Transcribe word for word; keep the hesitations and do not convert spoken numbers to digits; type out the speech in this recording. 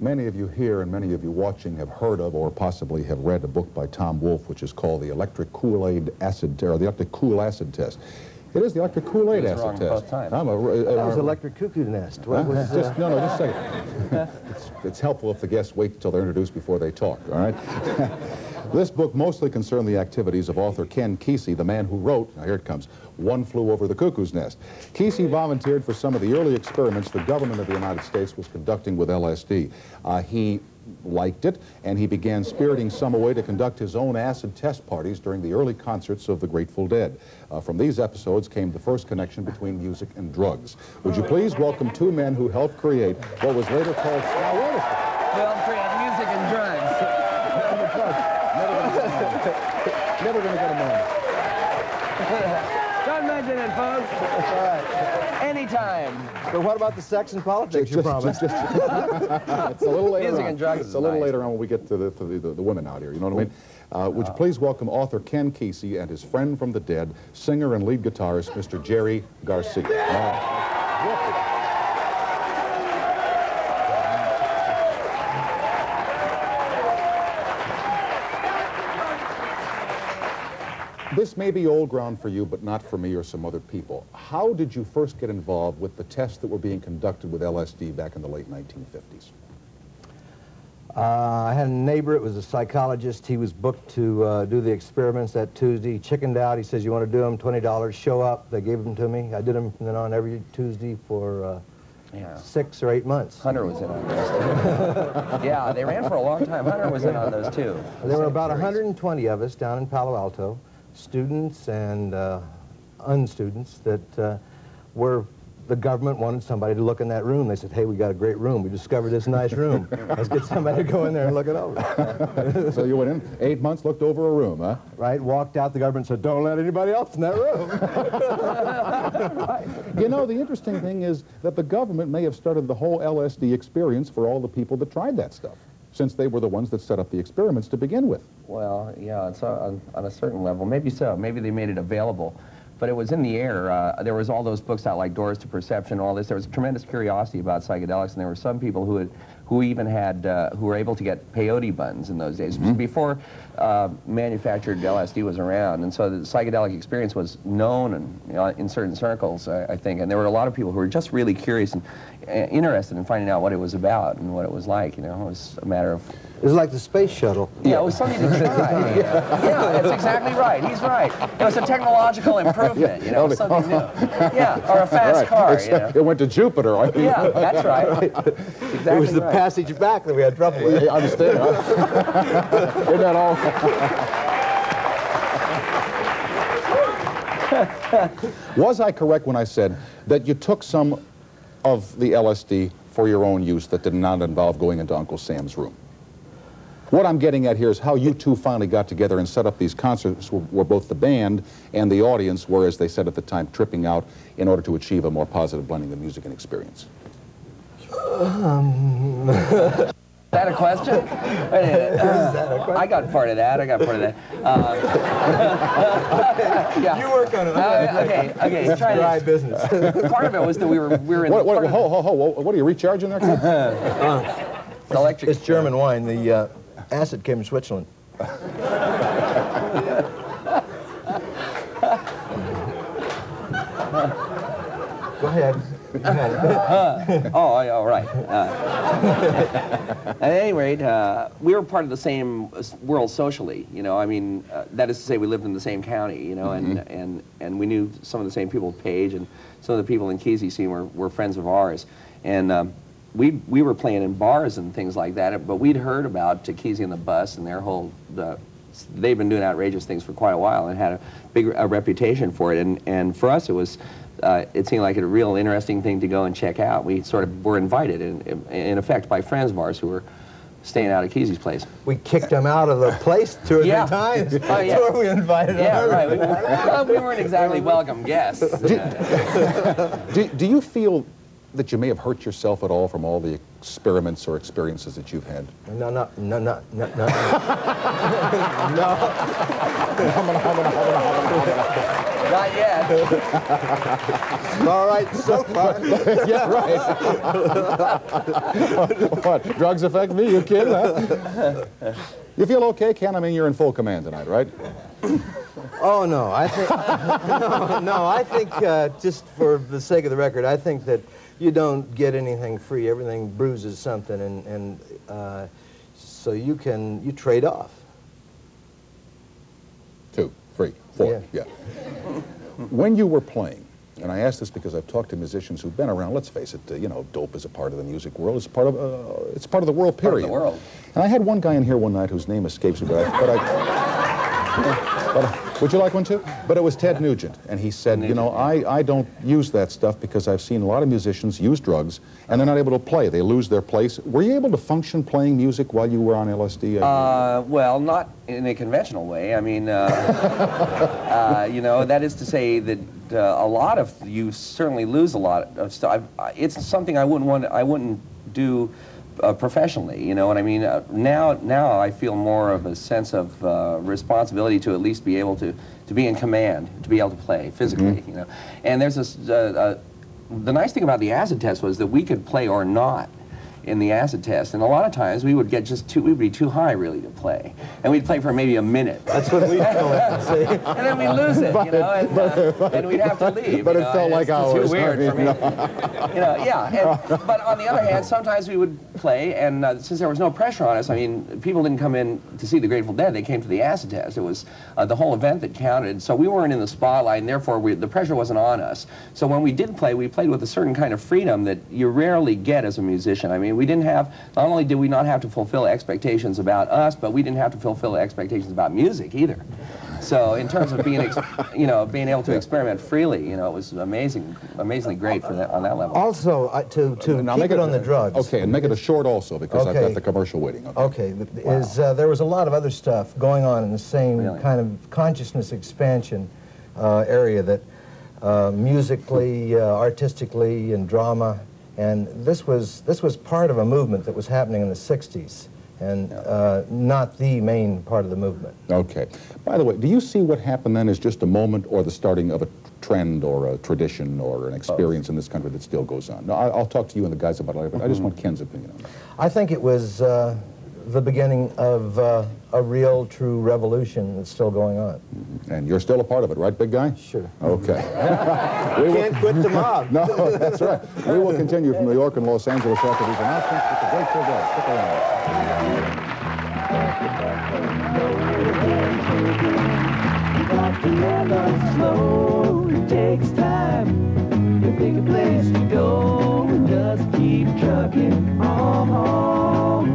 Many of you here and many of you watching have heard of or possibly have read a book by Tom Wolfe, which is called The Electric Kool-Aid Acid, or The Electric Kool Acid Test. It is the electric Kool-Aid acid wrong test. both times. I'm a, uh, That was electric cuckoo nest. What Huh? was, uh, Just, no, no, just a second. It's, it's helpful if the guests wait until they're introduced before they talk, all right? This book mostly concerned the activities of author Ken Kesey, the man who wrote, now here it comes, One Flew Over the Cuckoo's Nest. Kesey volunteered for some of the early experiments the government of the United States was conducting with L S D. Uh, he liked it, and he began spiriting some away to conduct his own acid test parties during the early concerts of the Grateful Dead. Uh, from these episodes came the first connection between music and drugs. Would you please welcome two men who helped create what was later called... Now, wait a second. Well, create music and drugs. Never going to get a moment. Don't mention it, folks. All right. Anytime. but what about the sex and politics you promised? Just, just, it's a little later Music on. and drugs It's is a little nice. later on when we get to the, to the, the, the women out here, you know what I mean? Uh, would you please welcome author Ken Kesey and his friend from the dead, singer and lead guitarist, Mister Jerry Garcia. Uh, This may be old ground for you, but not for me or some other people. How did you first get involved with the tests that were being conducted with L S D back in the late nineteen fifties? Uh, I had a neighbor, it was a psychologist. He was booked to uh, do the experiments that Tuesday. He chickened out. He says, you want to do them? twenty dollars, show up. They gave them to me. I did them from then on every Tuesday for uh, Yeah. six or eight months. Hunter was in on those too. Yeah, they ran for a long time. Hunter was in on those too. There were Same about series. one hundred twenty of us down in Palo Alto, students and uh, unstudents that uh, were, the government wanted somebody to look in that room. They said, hey, we got a great room. We discovered this nice room. Let's get somebody to go in there and look it over. So you went in, eight months, looked over a room, huh? Right, walked out, the government said, don't let anybody else in that room. You know, the interesting thing is that the government may have started the whole L S D experience for all the people that tried that stuff, since they were the ones that set up the experiments to begin with. Well, yeah, it's on, on a certain level. Maybe so. Maybe they made it available. But it was in the air. Uh, there was all those books out like Doors to Perception, all this. There was tremendous curiosity about psychedelics, and there were some people who had, who even had, uh, who were able to get peyote buttons in those days, Mm-hmm. before uh, manufactured L S D was around. And so the psychedelic experience was known and, you know, in certain circles, I, I think. And there were a lot of people who were just really curious and uh, interested in finding out what it was about and what it was like. You know, it was a matter of... It was like the space shuttle. Yeah, it was something to try. Yeah, yeah, that's exactly right. He's right. It was a technological improvement, you know, something new. Yeah, or a fast Right. car, It's, you know. It went to Jupiter. I mean. Yeah, that's right. Exactly It was the right. passage back that we had trouble with. I understand, huh? Isn't that all? Was I correct when I said that you took some of the L S D for your own use that did not involve going into Uncle Sam's room? What I'm getting at here is how you two finally got together and set up these concerts where, where both the band and the audience were, as they said at the time, tripping out in order to achieve a more positive blending of music and experience. Um, Is that a question? Wait a minute. Uh, I got part of that. I got part of that. Uh, yeah. You work on it. Uh, okay, okay. It's Try dry this. business. Part of it was that we were we were in. What, what, part of ho, ho, ho, what are you recharging there? the electric. It's German wine. The uh, acid came from Switzerland. Go ahead. uh, oh, yeah, all right. Uh, at any rate, uh, we were part of the same world socially. You know, I mean, uh, that is to say, we lived in the same county. You know, Mm-hmm. and and and we knew some of the same people. Page and some of the people in Kesey scene were were friends of ours, and. Um, We, we were playing in bars and things like that, but we'd heard about Kesey and the Bus and their whole, the, they've been doing outrageous things for quite a while and had a big a reputation for it. And, and for us, it was, uh, it seemed like a real interesting thing to go and check out. We sort of were invited, in, in effect, by friends of ours who were staying out at Kesey's place. We kicked them out of the place two or Yeah. three times. Oh, yeah. Before we invited Yeah, them. right. We, well, we weren't exactly welcome guests. Do, do, do you feel that you may have hurt yourself at all from all the experiments or experiences that you've had? No, no, no, no, no, no. Not yet. All right, so far. Yeah, right. What, drugs affect me? You kidding, huh? You feel okay, Ken? I mean, you're in full command tonight, right? Oh, no, I think, no, no, I think, uh, just for the sake of the record, I think that you don't get anything free. Everything bruises something, and, and uh, so you can, you trade off. Two, three, four, Yeah. yeah. When you were playing, and I ask this because I've talked to musicians who've been around, let's face it, uh, you know, dope is a part of the music world. It's part of, uh, it's part of the world, period. Part of the world. And I had one guy in here one night whose name escapes me, but I... But I But, uh, would you like one too? But it was Ted Nugent, and he said, you know, I, I don't use that stuff because I've seen a lot of musicians use drugs, and they're not able to play. They lose their place. Were you able to function playing music while you were on L S D? Uh, well, not in a conventional way. I mean, uh, uh, you know, that is to say that uh, a lot of, you certainly lose a lot of stuff. It's something I wouldn't want, I wouldn't do Uh, professionally, you know what I mean? Uh, now, now I feel more of a sense of uh, responsibility to at least be able to, to be in command, to be able to play physically, mm-hmm. you know. And there's this, uh, uh, the nice thing about the acid test was that we could play or not in the acid test, and a lot of times we would get just too, we would be too high really to play, and we'd play for maybe a minute. That's what we feel like, see? And then we'd lose it, you know, and, uh, and we'd have to leave. But you it know, felt like it's hours. too weird I mean, for me. You know, yeah. And, but on the other hand, sometimes we would play, and uh, since there was no pressure on us, I mean, people didn't come in to see the Grateful Dead. They came to the acid test. It was uh, the whole event that counted. So we weren't in the spotlight, and therefore we, the pressure wasn't on us. So when we did play, we played with a certain kind of freedom that you rarely get as a musician. I mean, we didn't have. Not only did we not have to fulfill expectations about us, but we didn't have to fulfill expectations about music either. So in terms of being, ex you know, being able to experiment freely, you know, it was amazing, amazingly great for that on that level. Also, uh, to to now keep make it on the drugs. Okay, and make it a short also because I've Okay. got the commercial waiting. Okay. Okay, th- is uh, there was a lot of other stuff going on in the same Really? kind of consciousness expansion uh, area that uh, musically, uh, artistically, and drama, and this was this was part of a movement that was happening in the sixties, and uh, not the main part of the movement. Okay. By the way, do you see what happened then as just a moment or the starting of a trend or a tradition or an experience in this country that still goes on? No, I, I'll talk to you and the guys about it later, but I just want Ken's opinion on that. I think it was uh, the beginning of uh, a real, true revolution that's still going on. And you're still a part of it, right, big guy? Sure. Okay. We can't quit the mob. No, that's right. We will continue from New York and Los Angeles after these announcements. It's a great show, guys. Stick around. Together slow, it takes time to pick a place to go and just keep trucking on.